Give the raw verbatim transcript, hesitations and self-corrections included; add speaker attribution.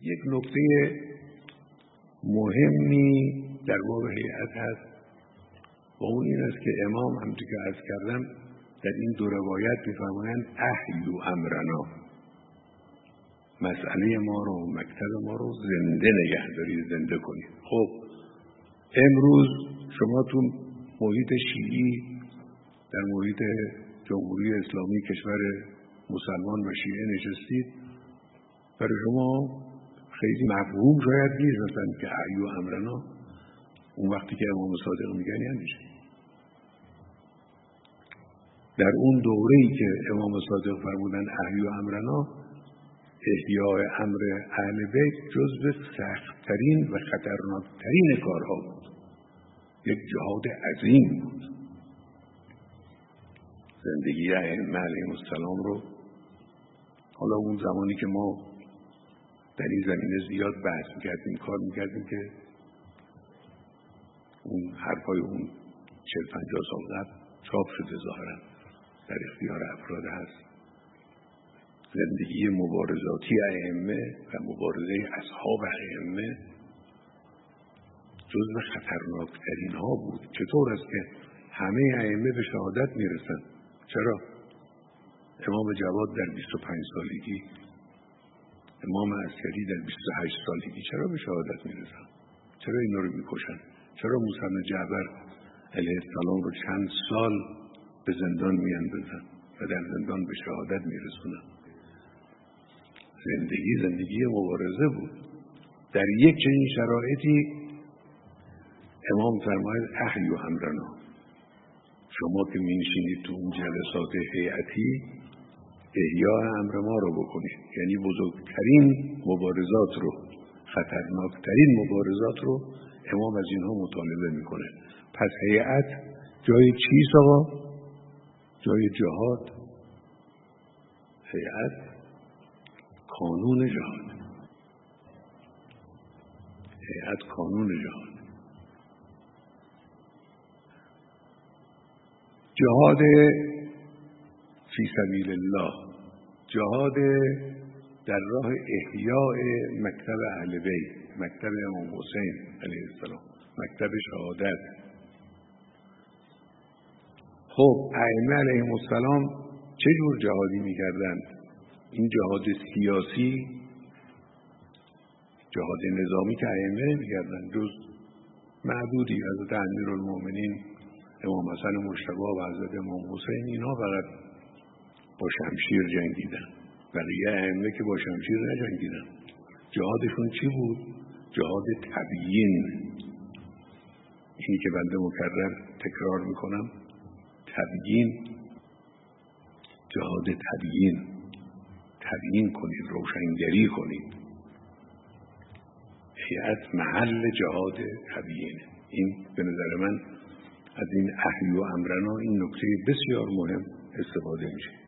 Speaker 1: یک نکته مهمی در باب هیئت هست و اون این است که امام همونطور که عرض کردم در این دو روایت می‌فرمایند احیوا امرنا، مسئله ما رو، مکتب ما رو زنده نگه دارید، زنده کنید. خب امروز شما تو محیط شیعی، در محیط جمهوری اسلامی کشور مسلمان و شیعه نشستید، برای شما خیلی مفهوم شاید نیست مثلا که احیوا امرنا اون وقتی که امام صادق میگن یعنی چه؟ در اون دوره‌ای که امام صادق فرمودن احیوا امرنا، احیاء امر اهل بیت جزو سخت‌ترین و خطرناکترین کارها بود. یک جهاد عظیم بود. زندگی ائمه علیهم السلام رو، حالا اون زمانی که ما در این زمینه زیاد بحث میکردیم، کار میکردیم که اون حرفای اون چهل پنجاه سال قبل چاپ شده ظاهرا در اختیار افراد هست. زندگی مبارزاتی ائمه و مبارزه اصحاب ائمه جزو خطرناکترین ها بود. چطور است که همه ائمه به شهادت میرسن؟ چرا؟ امام جواد در بیست و پنج سالگی، امام عسکری در بیست و هشت سالگی چرا به شهادت میرسن؟ چرا اینا رو میکشن؟ چرا موسی بن جعفر علیه السلام رو چند سال به زندان میاندازن و در زندان به شهادت میرسونن؟ زندگی زندگی مبارزه بود. در یک چنین شرایطی امام فرماید احیوا امرنا، شما که می‌نشینید تو اون جلسات هیئتی احیاء امر ما رو بکنید، یعنی بزرگترین مبارزات رو، خطرناکترین مبارزات رو امام از اینها مطالبه میکنه. پس هیئت جای چیست آقا؟ جای جهاد. هیئت کانون جهاد. هیئت کانون جهاد. جهاد فی سبیل الله، جهاد در راه احیاء مکتب اهل بیت، مکتب امام حسین علیه السلام، مکتب شهادت. خب ائمه علیهم السلام چه جور جهادی می‌کردند؟ این جهاد سیاسی، جهاد نظامی که ائمه نمی‌کردند، جز معدودی حضرت امیرالمومنین امام حسن مجتبی و حضرت امام حسین، اینا فقط با شمشیر جنگیدن. بقیه ائمه که با شمشیر نجنگیدن. جهادشون چی بود؟ جهاد تبیین. این که بنده مکرر تکرار میکنم، تبیین، جهاد تبیین. تبیین کنید، روشنگری کنید. هیئت محل جهاد تبیینه. این به نظر من از این احیوا امرنا این نکته بسیار مهم استفاده میشه.